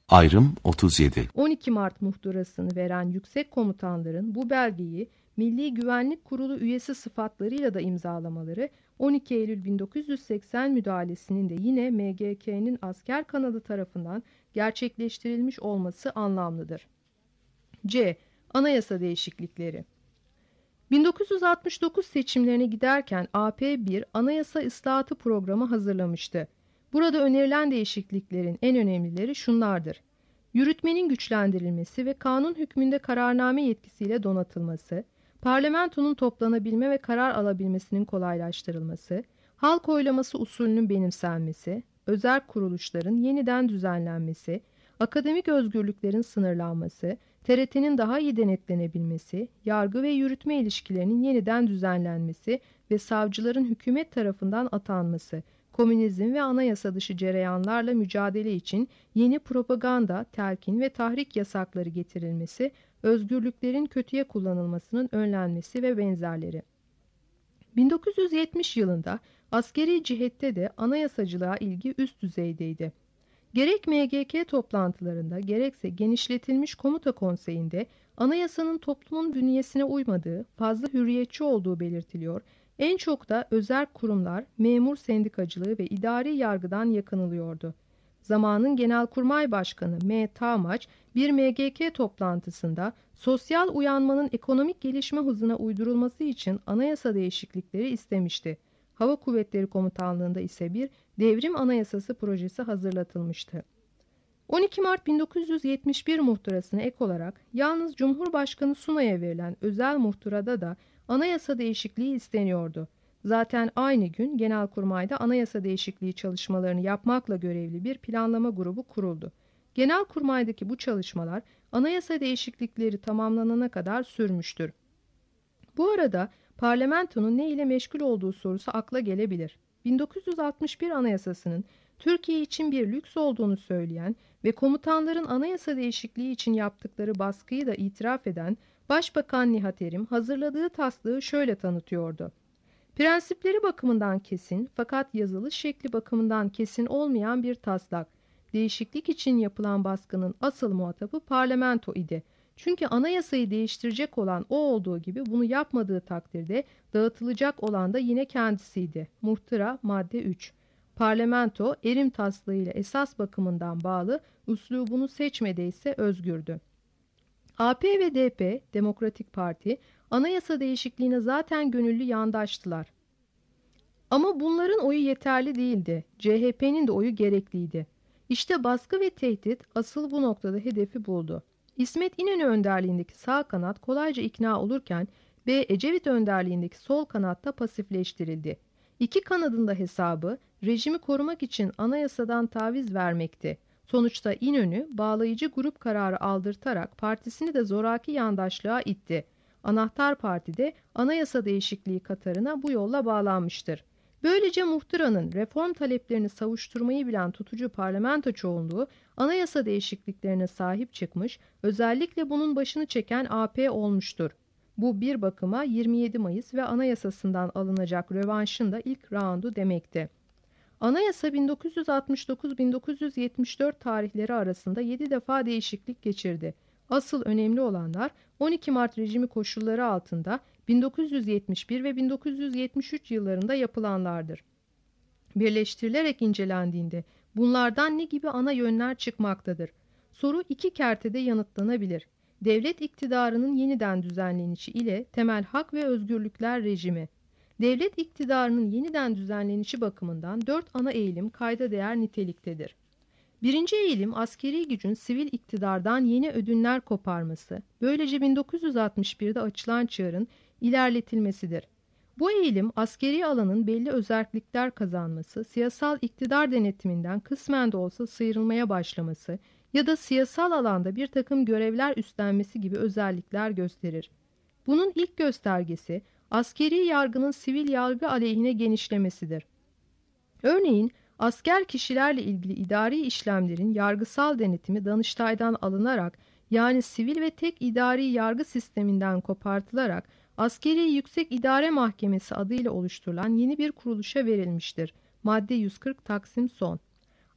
Ayrım 37. 12 Mart muhtırasını veren yüksek komutanların bu belgeyi Milli Güvenlik Kurulu üyesi sıfatlarıyla da imzalamaları 12 Eylül 1980 müdahalesinin de yine MGK'nin asker kanadı tarafından gerçekleştirilmiş olması anlamlıdır. C. Anayasa değişiklikleri. 1969 seçimlerine giderken AP1 Anayasa Islahatı Programı hazırlamıştı. Burada önerilen değişikliklerin en önemlileri şunlardır: yürütmenin güçlendirilmesi ve kanun hükmünde kararname yetkisiyle donatılması, parlamentonun toplanabilme ve karar alabilmesinin kolaylaştırılması, halk oylaması usulünün benimsenmesi, özerk kuruluşların yeniden düzenlenmesi, akademik özgürlüklerin sınırlanması, TRT'nin daha iyi denetlenebilmesi, yargı ve yürütme ilişkilerinin yeniden düzenlenmesi ve savcıların hükümet tarafından atanması, komünizm ve anayasa dışı cereyanlarla mücadele için yeni propaganda, telkin ve tahrik yasakları getirilmesi, özgürlüklerin kötüye kullanılmasının önlenmesi ve benzerleri. 1970 yılında askeri cihette de anayasacılığa ilgi üst düzeydeydi. Gerek MGK toplantılarında gerekse genişletilmiş komuta konseyinde anayasanın toplumun bünyesine uymadığı, fazla hürriyetçi olduğu belirtiliyor. En çok da özerk kurumlar, memur sendikacılığı ve idari yargıdan yakınılıyordu. Zamanın Genelkurmay Başkanı M. Tağmaç bir MGK toplantısında sosyal uyanmanın ekonomik gelişme hızına uydurulması için anayasa değişiklikleri istemişti. Hava Kuvvetleri Komutanlığı'nda ise bir devrim anayasası projesi hazırlatılmıştı. 12 Mart 1971 muhtırasına ek olarak yalnız Cumhurbaşkanı Sunay'a verilen özel muhtırada da anayasa değişikliği isteniyordu. Zaten aynı gün Genelkurmay'da anayasa değişikliği çalışmalarını yapmakla görevli bir planlama grubu kuruldu. Genelkurmay'daki bu çalışmalar anayasa değişiklikleri tamamlanana kadar sürmüştür. Bu arada parlamentonun ne ile meşgul olduğu sorusu akla gelebilir. 1961 Anayasası'nın Türkiye için bir lüks olduğunu söyleyen ve komutanların anayasa değişikliği için yaptıkları baskıyı da itiraf eden Başbakan Nihat Erim hazırladığı taslağı şöyle tanıtıyordu: prensipleri bakımından kesin fakat yazılış şekli bakımından kesin olmayan bir taslak. Değişiklik için yapılan baskının asıl muhatabı parlamento idi. Çünkü anayasayı değiştirecek olan o olduğu gibi bunu yapmadığı takdirde dağıtılacak olan da yine kendisiydi. Muhtıra madde 3. Parlamento erim taslağıyla esas bakımından bağlı, üslubunu seçmediyse özgürdü. AP ve DP, Demokratik Parti, anayasa değişikliğine zaten gönüllü yandaştılar. Ama bunların oyu yeterli değildi. CHP'nin de oyu gerekliydi. İşte baskı ve tehdit asıl bu noktada hedefi buldu. İsmet İnönü önderliğindeki sağ kanat kolayca ikna olurken B. Ecevit önderliğindeki sol kanatta pasifleştirildi. İki kanadın da hesabı rejimi korumak için anayasadan taviz vermekti. Sonuçta İnönü bağlayıcı grup kararı aldırtarak partisini de zoraki yandaşlığa itti. Anahtar Parti de anayasa değişikliği katarına bu yolla bağlanmıştır. Böylece muhtıranın reform taleplerini savuşturmayı bilen tutucu parlamento çoğunluğu anayasa değişikliklerine sahip çıkmış, özellikle bunun başını çeken AP olmuştur. Bu bir bakıma 27 Mayıs ve anayasasından alınacak rövanşın da ilk raundu demekti. Anayasa 1969-1974 tarihleri arasında 7 defa değişiklik geçirdi. Asıl önemli olanlar 12 Mart rejimi koşulları altında 1971 ve 1973 yıllarında yapılanlardır. Birleştirilerek incelendiğinde bunlardan ne gibi ana yönler çıkmaktadır? Soru iki kertede yanıtlanabilir. Devlet iktidarının yeniden düzenlenişi ile temel hak ve özgürlükler rejimi. Devlet iktidarının yeniden düzenlenişi bakımından 4 ana eğilim kayda değer niteliktedir. Birinci eğilim askeri gücün sivil iktidardan yeni ödünler koparması, böylece 1961'de açılan çığırın ilerletilmesidir. Bu eğilim askeri alanın belli özellikler kazanması, siyasal iktidar denetiminden kısmen de olsa sıyrılmaya başlaması ya da siyasal alanda bir takım görevler üstlenmesi gibi özellikler gösterir. Bunun ilk göstergesi askeri yargının sivil yargı aleyhine genişlemesidir. Örneğin asker kişilerle ilgili idari işlemlerin yargısal denetimi Danıştay'dan alınarak, yani sivil ve tek idari yargı sisteminden kopartılarak Askeri Yüksek İdare Mahkemesi adıyla oluşturulan yeni bir kuruluşa verilmiştir. Madde 140 Taksim Son.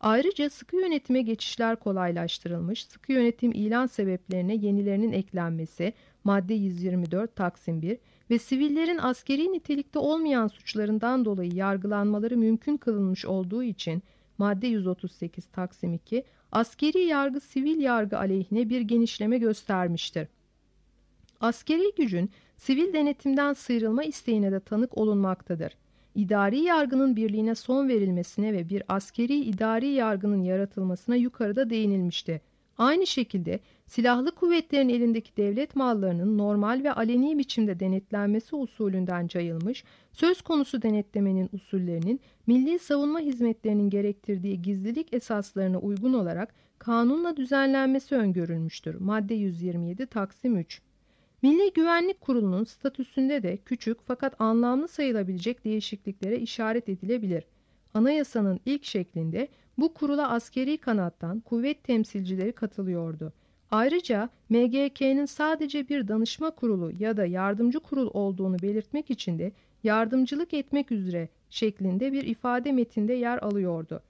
Ayrıca sıkı yönetime geçişler kolaylaştırılmış, sıkı yönetim ilan sebeplerine yenilerinin eklenmesi, madde 124 Taksim 1 ve sivillerin askeri nitelikte olmayan suçlarından dolayı yargılanmaları mümkün kılınmış olduğu için, madde 138 Taksim 2, askeri yargı sivil yargı aleyhine bir genişleme göstermiştir. Askeri gücün sivil denetimden sıyrılma isteğine de tanık olunmaktadır. İdari yargının birliğine son verilmesine ve bir askeri idari yargının yaratılmasına yukarıda değinilmişti. Aynı şekilde silahlı kuvvetlerin elindeki devlet mallarının normal ve aleni biçimde denetlenmesi usulünden cayılmış, söz konusu denetlemenin usullerinin milli savunma hizmetlerinin gerektirdiği gizlilik esaslarına uygun olarak kanunla düzenlenmesi öngörülmüştür. Madde 127 Taksim 3. Milli Güvenlik Kurulu'nun statüsünde de küçük fakat anlamlı sayılabilecek değişikliklere işaret edilebilir. Anayasanın ilk şeklinde bu kurula askeri kanattan kuvvet temsilcileri katılıyordu. Ayrıca MGK'nin sadece bir danışma kurulu ya da yardımcı kurul olduğunu belirtmek için de yardımcılık etmek üzere şeklinde bir ifade metinde yer alıyordu.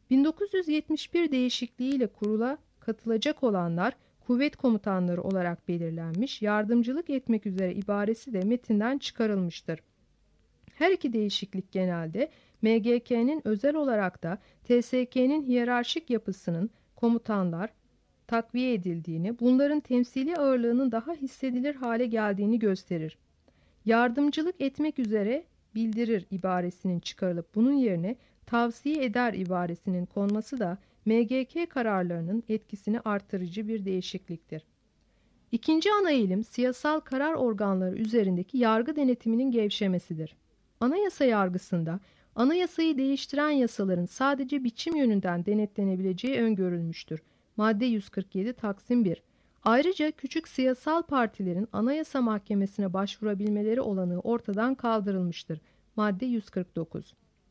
1971 değişikliğiyle kurula katılacak olanlar kuvvet komutanları olarak belirlenmiş, yardımcılık etmek üzere ibaresi de metinden çıkarılmıştır. Her iki değişiklik genelde MGK'nin özel olarak da TSK'nin hiyerarşik yapısının komutanlar takviye edildiğini, bunların temsili ağırlığının daha hissedilir hale geldiğini gösterir. Yardımcılık etmek üzere bildirir ibaresinin çıkarılıp bunun yerine tavsiye eder ibaresinin konması da MGK kararlarının etkisini artırıcı bir değişikliktir. İkinci ana eğilim siyasal karar organları üzerindeki yargı denetiminin gevşemesidir. Anayasa yargısında anayasayı değiştiren yasaların sadece biçim yönünden denetlenebileceği öngörülmüştür. Madde 147 Taksim 1. Ayrıca küçük siyasal partilerin Anayasa Mahkemesi'ne başvurabilmeleri olanağı ortadan kaldırılmıştır. Madde 149.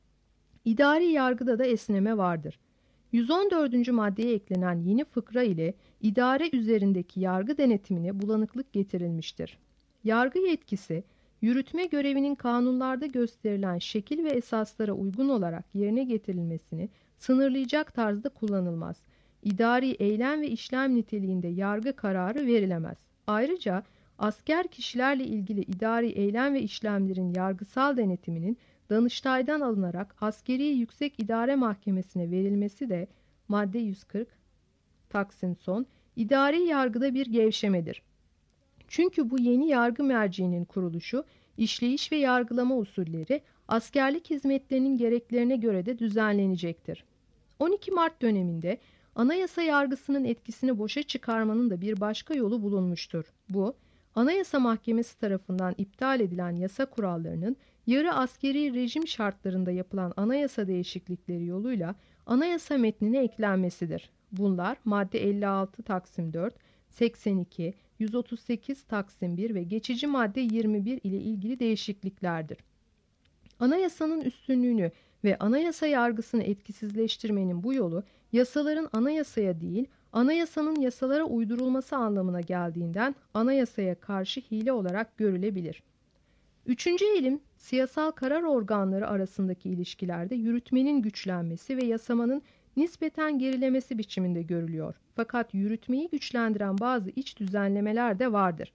İdari yargıda da esneme vardır. 114. maddeye eklenen yeni fıkra ile idare üzerindeki yargı denetimine bulanıklık getirilmiştir. Yargı yetkisi, yürütme görevinin kanunlarda gösterilen şekil ve esaslara uygun olarak yerine getirilmesini sınırlayacak tarzda kullanılmaz. İdari eylem ve işlem niteliğinde yargı kararı verilemez. Ayrıca asker kişilerle ilgili idari eylem ve işlemlerin yargısal denetiminin Danıştay'dan alınarak Askeri Yüksek İdare Mahkemesi'ne verilmesi de madde 140 Taksim son idari yargıda bir gevşemedir. Çünkü bu yeni yargı merciğinin kuruluşu, işleyiş ve yargılama usulleri askerlik hizmetlerinin gereklerine göre de düzenlenecektir. 12 Mart döneminde anayasa yargısının etkisini boşa çıkarmanın da bir başka yolu bulunmuştur. Bu, Anayasa Mahkemesi tarafından iptal edilen yasa kurallarının yarı askeri rejim şartlarında yapılan anayasa değişiklikleri yoluyla anayasa metnine eklenmesidir. Bunlar madde 56 Taksim 4, 82, 138 Taksim 1 ve geçici madde 21 ile ilgili değişikliklerdir. Anayasanın üstünlüğünü ve anayasa yargısını etkisizleştirmenin bu yolu yasaların anayasaya değil, anayasanın yasalara uydurulması anlamına geldiğinden anayasaya karşı hile olarak görülebilir. Üçüncü eğilim, siyasal karar organları arasındaki ilişkilerde yürütmenin güçlenmesi ve yasamanın nispeten gerilemesi biçiminde görülüyor. Fakat yürütmeyi güçlendiren bazı iç düzenlemeler de vardır.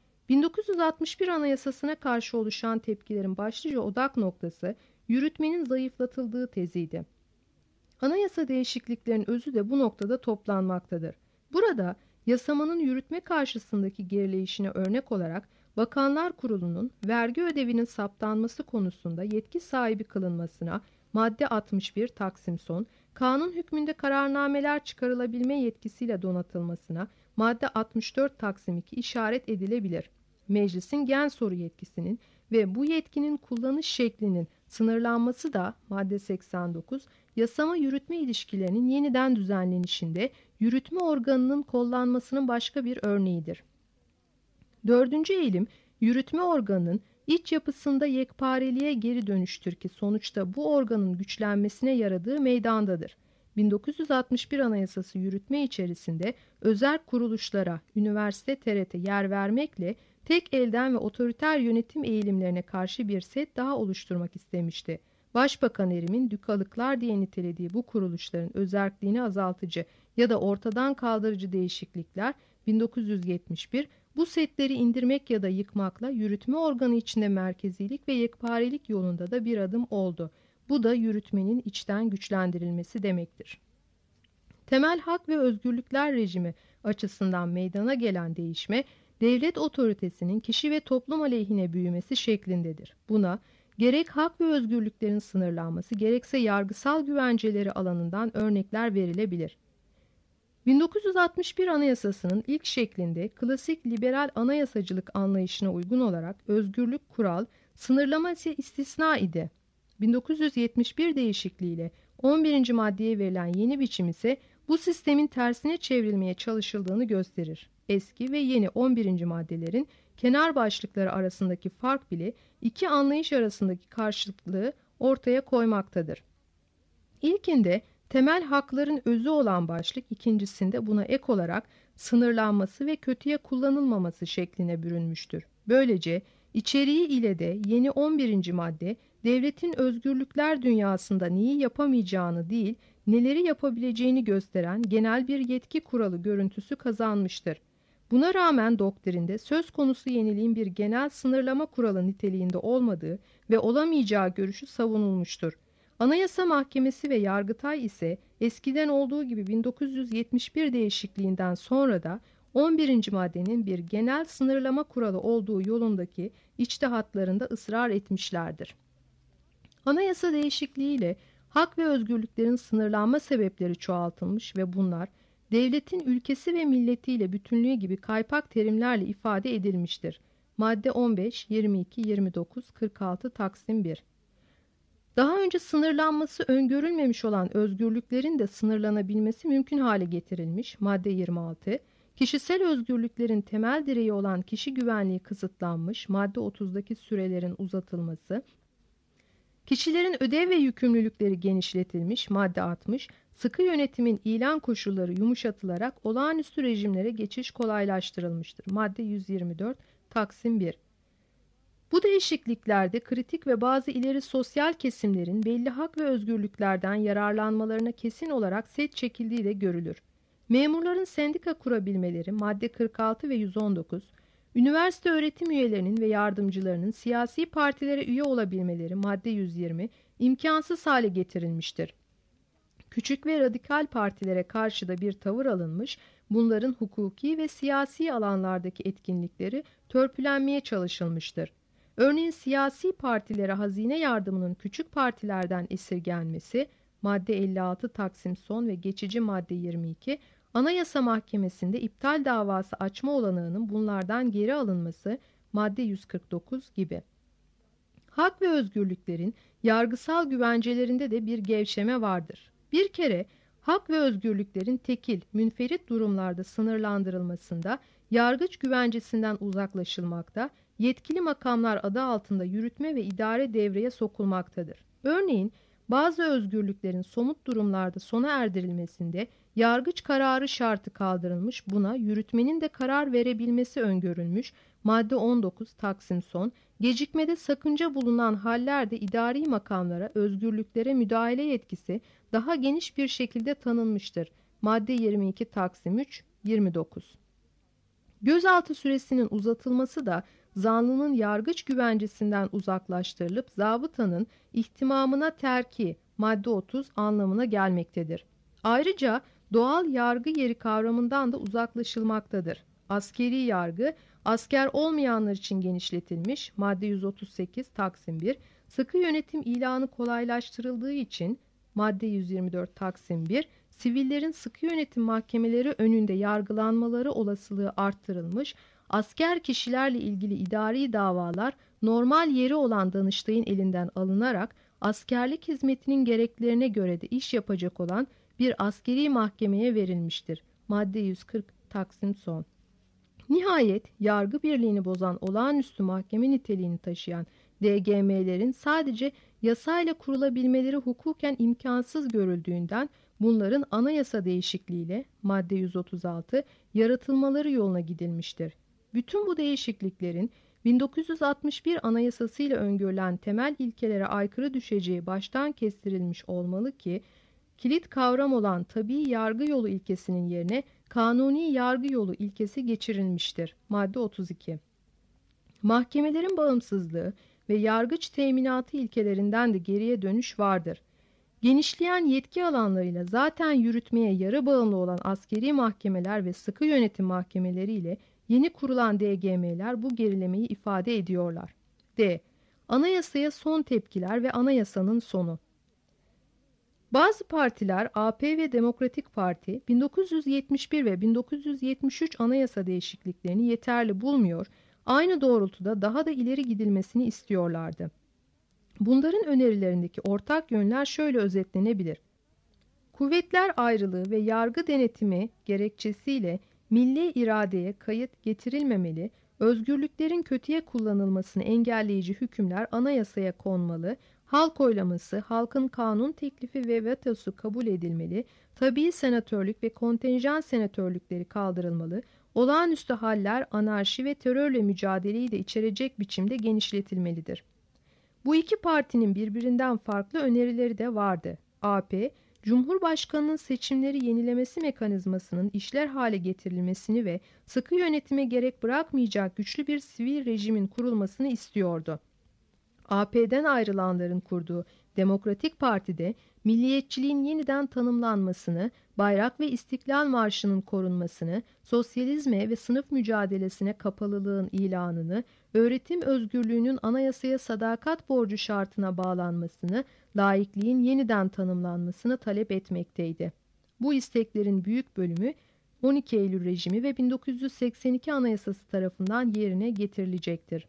1961 Anayasasına karşı oluşan tepkilerin başlıca odak noktası yürütmenin zayıflatıldığı teziydi. Anayasa değişikliklerinin özü de bu noktada toplanmaktadır. Burada yasamanın yürütme karşısındaki gerileyişine örnek olarak Bakanlar Kurulu'nun vergi ödevinin saptanması konusunda yetki sahibi kılınmasına madde 61 Taksim son, kanun hükmünde kararnameler çıkarılabilme yetkisiyle donatılmasına madde 64 Taksim 2 işaret edilebilir. Meclisin gen soru yetkisinin ve bu yetkinin kullanış şeklinin sınırlanması da madde 89, yasama yürütme ilişkilerinin yeniden düzenlenişinde yürütme organının kollanmasının başka bir örneğidir. Dördüncü eğilim, yürütme organının iç yapısında yekpareliğe geri dönüştür ki sonuçta bu organın güçlenmesine yaradığı meydandadır. 1961 Anayasası yürütme içerisinde özel kuruluşlara, üniversite, TRT yer vermekle tek elden ve otoriter yönetim eğilimlerine karşı bir set daha oluşturmak istemişti. Başbakan Erim'in dükalıklar diye nitelediği bu kuruluşların özerkliğini azaltıcı ya da ortadan kaldırıcı değişiklikler 1971 bu setleri indirmek ya da yıkmakla yürütme organı içinde merkezilik ve yekparelik yolunda da bir adım oldu. Bu da yürütmenin içten güçlendirilmesi demektir. Temel hak ve özgürlükler rejimi açısından meydana gelen değişme, devlet otoritesinin kişi ve toplum aleyhine büyümesi şeklindedir. Buna gerek hak ve özgürlüklerin sınırlanması, gerekse yargısal güvenceleri alanından örnekler verilebilir. 1961 Anayasası'nın ilk şeklinde klasik liberal anayasacılık anlayışına uygun olarak özgürlük kural, sınırlama ise istisna idi. 1971 değişikliğiyle 11. maddeye verilen yeni biçim ise bu sistemin tersine çevrilmeye çalışıldığını gösterir. Eski ve yeni 11. maddelerin kenar başlıkları arasındaki fark bile iki anlayış arasındaki karşıtlığı ortaya koymaktadır. İlkinde temel hakların özü olan başlık, ikincisinde buna ek olarak sınırlanması ve kötüye kullanılmaması şekline bürünmüştür. Böylece içeriği ile de yeni 11. madde devletin özgürlükler dünyasında neyi yapamayacağını değil, neleri yapabileceğini gösteren genel bir yetki kuralı görüntüsü kazanmıştır. Buna rağmen doktrinde söz konusu yeniliğin bir genel sınırlama kuralı niteliğinde olmadığı ve olamayacağı görüşü savunulmuştur. Anayasa Mahkemesi ve Yargıtay ise eskiden olduğu gibi 1971 değişikliğinden sonra da 11. maddenin bir genel sınırlama kuralı olduğu yolundaki içtihatlarında ısrar etmişlerdir. Anayasa değişikliğiyle hak ve özgürlüklerin sınırlanma sebepleri çoğaltılmış ve bunlar devletin ülkesi ve milletiyle bütünlüğü gibi kaypak terimlerle ifade edilmiştir. Madde 15, 22, 29, 46 Taksim 1. Daha önce sınırlanması öngörülmemiş olan özgürlüklerin de sınırlanabilmesi mümkün hale getirilmiş. Madde 26. Kişisel özgürlüklerin temel direği olan kişi güvenliği kısıtlanmış. Madde 30'daki sürelerin uzatılması. Kişilerin ödev ve yükümlülükleri genişletilmiş. Madde 60. Sıkı yönetimin ilan koşulları yumuşatılarak olağanüstü rejimlere geçiş kolaylaştırılmıştır. Madde 124 Taksim 1. Bu değişikliklerde kritik ve bazı ileri sosyal kesimlerin belli hak ve özgürlüklerden yararlanmalarına kesin olarak set çekildiği de görülür. Memurların sendika kurabilmeleri madde 46 ve 119, üniversite öğretim üyelerinin ve yardımcılarının siyasi partilere üye olabilmeleri madde 120 imkansız hale getirilmiştir. Küçük ve radikal partilere karşı da bir tavır alınmış, bunların hukuki ve siyasi alanlardaki etkinlikleri törpülenmeye çalışılmıştır. Örneğin siyasi partilere hazine yardımının küçük partilerden esirgenmesi, madde 56 Taksim son ve geçici madde 22, Anayasa Mahkemesi'nde iptal davası açma olanağının bunlardan geri alınması, madde 149 gibi. Hak ve özgürlüklerin yargısal güvencelerinde de bir gevşeme vardır. Bir kere hak ve özgürlüklerin tekil, münferit durumlarda sınırlandırılmasında, yargıç güvencesinden uzaklaşılmakta, yetkili makamlar adı altında yürütme ve idare devreye sokulmaktadır. Örneğin bazı özgürlüklerin somut durumlarda sona erdirilmesinde yargıç kararı şartı kaldırılmış, buna yürütmenin de karar verebilmesi öngörülmüş, madde 19 Taksim son, gecikmede sakınca bulunan hallerde idari makamlara özgürlüklere müdahale yetkisi daha geniş bir şekilde tanınmıştır. Madde 22 Taksim 3, 29. Gözaltı süresinin uzatılması da zanlının yargıç güvencesinden uzaklaştırılıp zabıtanın ihtimamına terki madde 30 anlamına gelmektedir. Ayrıca doğal yargı yeri kavramından da uzaklaşılmaktadır. Askeri yargı asker olmayanlar için genişletilmiş madde 138 Taksim 1, sıkı yönetim ilanı kolaylaştırıldığı için madde 124 Taksim 1, sivillerin sıkı yönetim mahkemeleri önünde yargılanmaları olasılığı arttırılmış, asker kişilerle ilgili idari davalar normal yeri olan Danıştay'ın elinden alınarak askerlik hizmetinin gereklerine göre de iş yapacak olan bir askeri mahkemeye verilmiştir. Madde 140 Taksim son. Nihayet yargı birliğini bozan olağanüstü mahkeme niteliğini taşıyan DGM'lerin sadece yasayla kurulabilmeleri hukuken imkansız görüldüğünden bunların anayasa değişikliğiyle madde 136 yaratılmaları yoluna gidilmiştir. Bütün bu değişikliklerin 1961 Anayasası ile öngörülen temel ilkelere aykırı düşeceği baştan kestirilmiş olmalı ki, kilit kavram olan tabii yargı yolu ilkesinin yerine kanuni yargı yolu ilkesi geçirilmiştir. Madde 32. Mahkemelerin bağımsızlığı ve yargıç teminatı ilkelerinden de geriye dönüş vardır. Genişleyen yetki alanlarıyla zaten yürütmeye yarı bağımlı olan askeri mahkemeler ve sıkı yönetim mahkemeleri ile yeni kurulan DGM'ler bu gerilemeyi ifade ediyorlar. D. Anayasaya son tepkiler ve anayasanın sonu. Bazı partiler, AP ve Demokratik Parti, 1971 ve 1973 anayasa değişikliklerini yeterli bulmuyor, aynı doğrultuda daha da ileri gidilmesini istiyorlardı. Bunların önerilerindeki ortak yönler şöyle özetlenebilir. Kuvvetler ayrılığı ve yargı denetimi gerekçesiyle milli iradeye kayıt getirilmemeli, özgürlüklerin kötüye kullanılmasını engelleyici hükümler anayasaya konmalı, halk oylaması, halkın kanun teklifi ve vetosu kabul edilmeli, tabii senatörlük ve kontenjan senatörlükleri kaldırılmalı, olağanüstü haller, anarşi ve terörle mücadeleyi de içerecek biçimde genişletilmelidir. Bu iki partinin birbirinden farklı önerileri de vardı. AP, Cumhurbaşkanı'nın seçimleri yenilemesi mekanizmasının işler hale getirilmesini ve sıkı yönetime gerek bırakmayacak güçlü bir sivil rejimin kurulmasını istiyordu. AP'den ayrılanların kurduğu Demokratik Parti'de milliyetçiliğin yeniden tanımlanmasını, bayrak ve İstiklal Marşı'nın korunmasını, sosyalizme ve sınıf mücadelesine kapalılığın ilanını, öğretim özgürlüğünün anayasaya sadakat borcu şartına bağlanmasını, laikliğin yeniden tanımlanmasını talep etmekteydi. Bu isteklerin büyük bölümü 12 Eylül rejimi ve 1982 Anayasası tarafından yerine getirilecektir.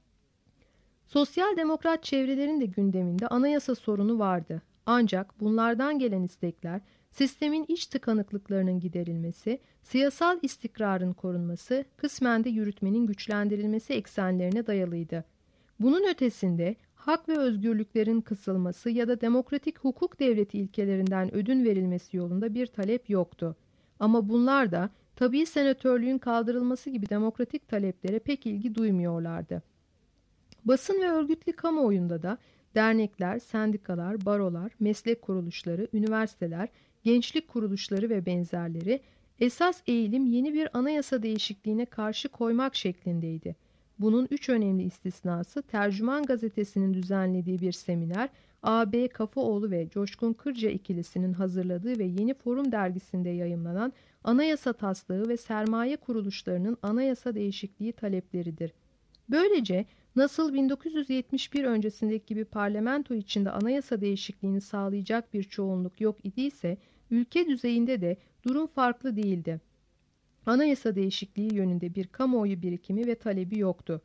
Sosyal demokrat çevrelerin de gündeminde anayasa sorunu vardı. Ancak bunlardan gelen istekler, sistemin iç tıkanıklıklarının giderilmesi, siyasal istikrarın korunması, kısmen de yürütmenin güçlendirilmesi eksenlerine dayalıydı. Bunun ötesinde hak ve özgürlüklerin kısılması ya da demokratik hukuk devleti ilkelerinden ödün verilmesi yolunda bir talep yoktu. Ama bunlar da tabii senatörlüğün kaldırılması gibi demokratik taleplere pek ilgi duymuyorlardı. Basın ve örgütlü kamuoyunda da dernekler, sendikalar, barolar, meslek kuruluşları, üniversiteler, gençlik kuruluşları ve benzerleri esas eğilim yeni bir anayasa değişikliğine karşı koymak şeklindeydi. Bunun 3 önemli istisnası Tercüman Gazetesi'nin düzenlediği bir seminer, A.B. Kafaoğlu ve Coşkun Kırca ikilisinin hazırladığı ve Yeni Forum dergisinde yayımlanan anayasa taslağı ve sermaye kuruluşlarının anayasa değişikliği talepleridir. Böylece nasıl 1971 öncesindeki gibi parlamento içinde anayasa değişikliğini sağlayacak bir çoğunluk yok idiyse, ülke düzeyinde de durum farklı değildi. Anayasa değişikliği yönünde bir kamuoyu birikimi ve talebi yoktu.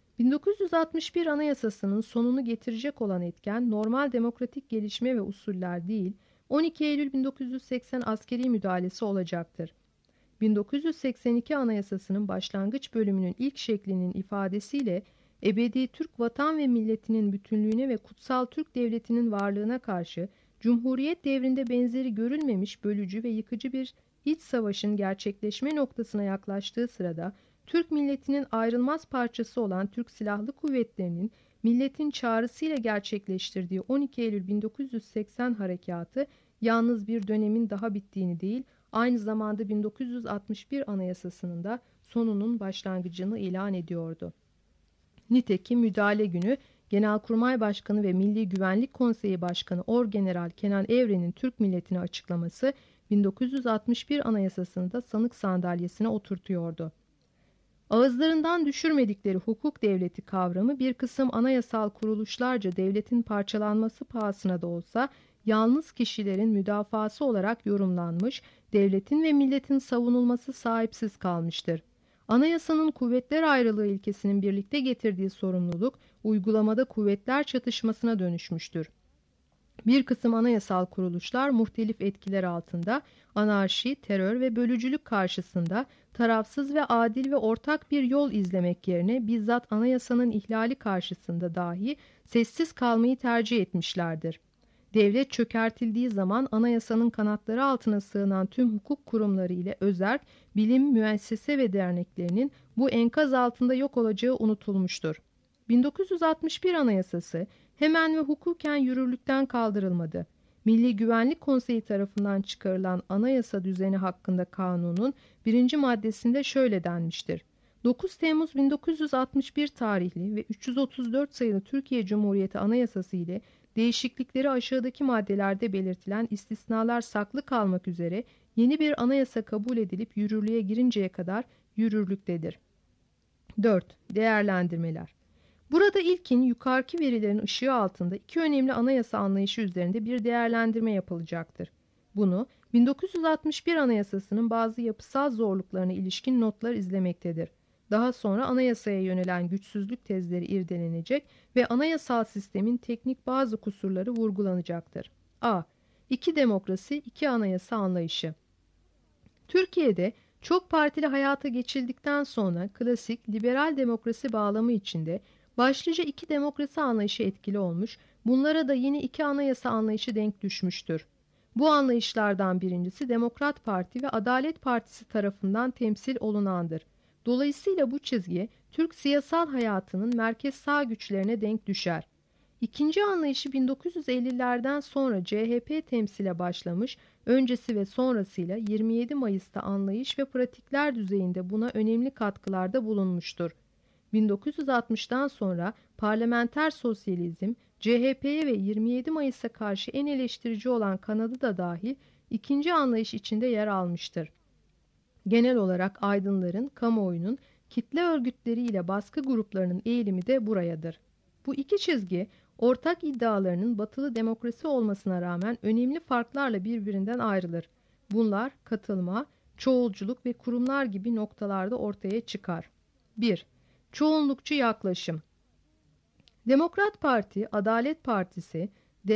1961 Anayasası'nın sonunu getirecek olan etken normal demokratik gelişme ve usuller değil, 12 Eylül 1980 askeri müdahalesi olacaktır. 1982 Anayasası'nın başlangıç bölümünün ilk şeklinin ifadesiyle ebedi Türk vatan ve milletinin bütünlüğüne ve kutsal Türk devletinin varlığına karşı Cumhuriyet devrinde benzeri görülmemiş bölücü ve yıkıcı bir iç savaşın gerçekleşme noktasına yaklaştığı sırada Türk milletinin ayrılmaz parçası olan Türk Silahlı Kuvvetleri'nin milletin çağrısıyla gerçekleştirdiği 12 Eylül 1980 harekatı yalnız bir dönemin daha bittiğini değil, aynı zamanda 1961 Anayasası'nın da sonunun başlangıcını ilan ediyordu. Nitekim müdahale günü Genelkurmay Başkanı ve Milli Güvenlik Konseyi Başkanı Orgeneral Kenan Evren'in Türk milletine açıklaması 1961 Anayasası'nı da sanık sandalyesine oturtuyordu. Ağızlarından düşürmedikleri hukuk devleti kavramı bir kısım anayasal kuruluşlarca devletin parçalanması pahasına da olsa yalnız kişilerin müdafası olarak yorumlanmış, devletin ve milletin savunulması sahipsiz kalmıştır. Anayasanın kuvvetler ayrılığı ilkesinin birlikte getirdiği sorumluluk, uygulamada kuvvetler çatışmasına dönüşmüştür. Bir kısım anayasal kuruluşlar muhtelif etkiler altında, anarşi, terör ve bölücülük karşısında tarafsız ve adil ve ortak bir yol izlemek yerine bizzat anayasanın ihlali karşısında dahi sessiz kalmayı tercih etmişlerdir. Devlet çökertildiği zaman anayasanın kanatları altına sığınan tüm hukuk kurumları ile özerk, bilim, müessese ve derneklerinin bu enkaz altında yok olacağı unutulmuştur. 1961 Anayasası hemen ve hukuken yürürlükten kaldırılmadı. Milli Güvenlik Konseyi tarafından çıkarılan anayasa düzeni hakkında kanunun 1. maddesinde şöyle denmiştir. 9 Temmuz 1961 tarihli ve 334 sayılı Türkiye Cumhuriyeti Anayasası ile değişiklikleri aşağıdaki maddelerde belirtilen istisnalar saklı kalmak üzere yeni bir anayasa kabul edilip yürürlüğe girinceye kadar yürürlüktedir. 4. Değerlendirmeler. Burada ilkin yukarıki verilerin ışığı altında iki önemli anayasa anlayışı üzerinde bir değerlendirme yapılacaktır. Bunu 1961 Anayasası'nın bazı yapısal zorluklarına ilişkin notlar izlemektedir. Daha sonra anayasaya yönelen güçsüzlük tezleri irdelenecek ve anayasal sistemin teknik bazı kusurları vurgulanacaktır. A. İki demokrasi, iki anayasa anlayışı. Türkiye'de çok partili hayata geçildikten sonra klasik liberal demokrasi bağlamı içinde başlıca iki demokrasi anlayışı etkili olmuş, bunlara da yeni iki anayasa anlayışı denk düşmüştür. Bu anlayışlardan birincisi Demokrat Parti ve Adalet Partisi tarafından temsil olunandır. Dolayısıyla bu çizgi Türk siyasal hayatının merkez sağ güçlerine denk düşer. İkinci anlayışı 1950'lerden sonra CHP temsile başlamış, öncesi ve sonrasıyla 27 Mayıs'ta anlayış ve pratikler düzeyinde buna önemli katkılarda bulunmuştur. 1960'tan sonra parlamenter sosyalizm, CHP'ye ve 27 Mayıs'a karşı en eleştirici olan kanadı da dahil ikinci anlayış içinde yer almıştır. Genel olarak aydınların, kamuoyunun, kitle örgütleriyle baskı gruplarının eğilimi de burayadır. Bu iki çizgi, ortak iddialarının batılı demokrasi olmasına rağmen önemli farklarla birbirinden ayrılır. Bunlar katılma, çoğulculuk ve kurumlar gibi noktalarda ortaya çıkar. 1. Çoğunlukçu yaklaşım. Demokrat Parti, Adalet Partisi,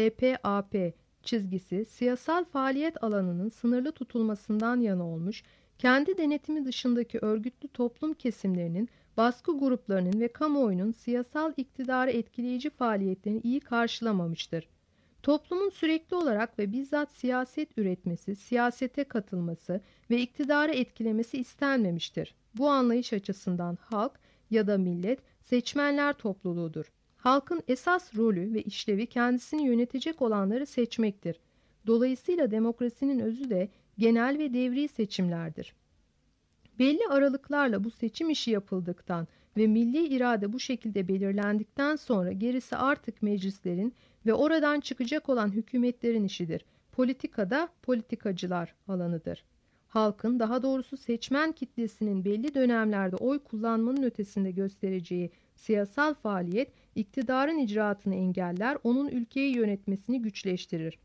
DP-AP çizgisi siyasal faaliyet alanının sınırlı tutulmasından yana olmuş, kendi denetimi dışındaki örgütlü toplum kesimlerinin, baskı gruplarının ve kamuoyunun siyasal iktidarı etkileyici faaliyetlerini iyi karşılamamıştır. Toplumun sürekli olarak ve bizzat siyaset üretmesi, siyasete katılması ve iktidarı etkilemesi istenmemiştir. Bu anlayış açısından halk ya da millet seçmenler topluluğudur. Halkın esas rolü ve işlevi kendisini yönetecek olanları seçmektir. Dolayısıyla demokrasinin özü de genel ve devri seçimlerdir. Belli aralıklarla bu seçim işi yapıldıktan ve milli irade bu şekilde belirlendikten sonra gerisi artık meclislerin ve oradan çıkacak olan hükümetlerin işidir. Politikada politikacılar alanıdır. Halkın, daha doğrusu seçmen kitlesinin belli dönemlerde oy kullanmanın ötesinde göstereceği siyasal faaliyet, iktidarın icraatını engeller, onun ülkeyi yönetmesini güçleştirir.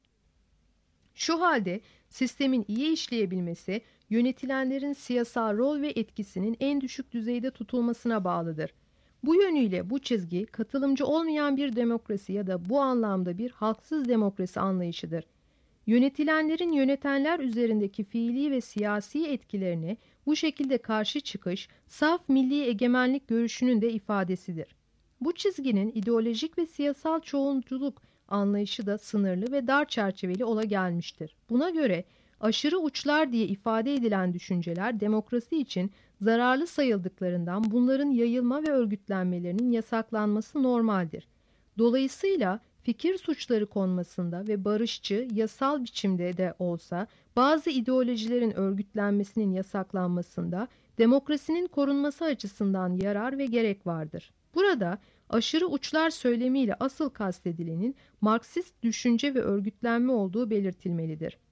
Şu halde sistemin iyi işleyebilmesi, yönetilenlerin siyasal rol ve etkisinin en düşük düzeyde tutulmasına bağlıdır. Bu yönüyle bu çizgi, katılımcı olmayan bir demokrasi ya da bu anlamda bir halksız demokrasi anlayışıdır. Yönetilenlerin yönetenler üzerindeki fiili ve siyasi etkilerine bu şekilde karşı çıkış, saf milli egemenlik görüşünün de ifadesidir. Bu çizginin ideolojik ve siyasal çoğulculuk anlayışı da sınırlı ve dar çerçeveli ola gelmiştir. Buna göre aşırı uçlar diye ifade edilen düşünceler demokrasi için zararlı sayıldıklarından bunların yayılma ve örgütlenmelerinin yasaklanması normaldir. Dolayısıyla fikir suçları konmasında ve barışçı, yasal biçimde de olsa bazı ideolojilerin örgütlenmesinin yasaklanmasında demokrasinin korunması açısından yarar ve gerek vardır. Burada aşırı uçlar söylemiyle asıl kastedilenin Marksist düşünce ve örgütlenme olduğu belirtilmelidir.